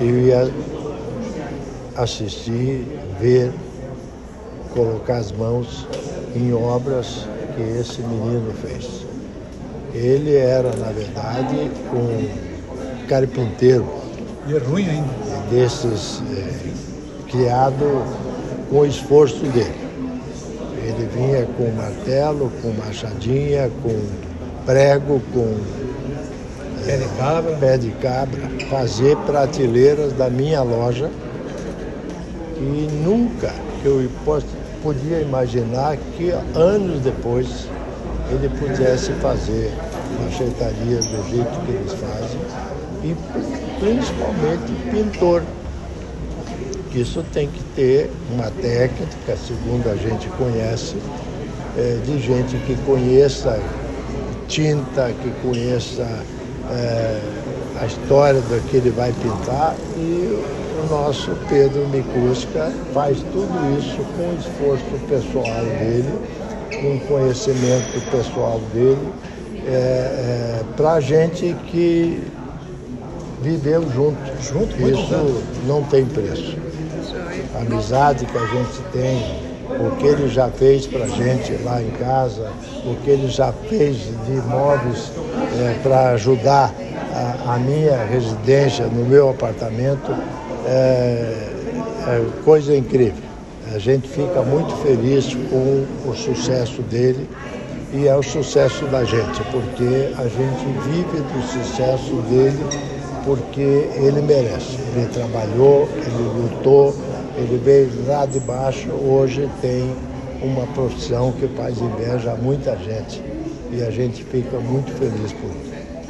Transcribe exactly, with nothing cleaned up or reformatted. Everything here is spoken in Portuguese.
eu ia assistir, ver, colocar as mãos em obras que esse menino fez. Ele era, na verdade, um carpinteiro. E é ruim ainda. Desses, é, criado com o esforço dele. Ele vinha com martelo, com machadinha, com prego, com Pé de cabra. pé de cabra, fazer prateleiras da minha loja, e nunca que eu podia imaginar que anos depois ele pudesse fazer marchetarias do jeito que eles fazem, e principalmente pintor. Isso tem que ter uma técnica, segundo a gente conhece, é, de gente que conheça tinta, que conheça é, a história do que ele vai pintar, e o nosso Pedro Mikuska faz tudo isso com o esforço pessoal dele, com o conhecimento pessoal dele, é, é, para a gente que viveu junto. Junto, isso não tem preço. A amizade que a gente tem, o que ele já fez para a gente lá em casa, o que ele já fez de imóveis é, para ajudar a, a minha residência no meu apartamento, é, é coisa incrível. A gente fica muito feliz com o sucesso dele, e é o sucesso da gente, porque a gente vive do sucesso dele, porque ele merece. Ele trabalhou, ele lutou, ele veio lá de baixo, hoje tem uma profissão que faz inveja a muita gente, e a gente fica muito feliz por isso.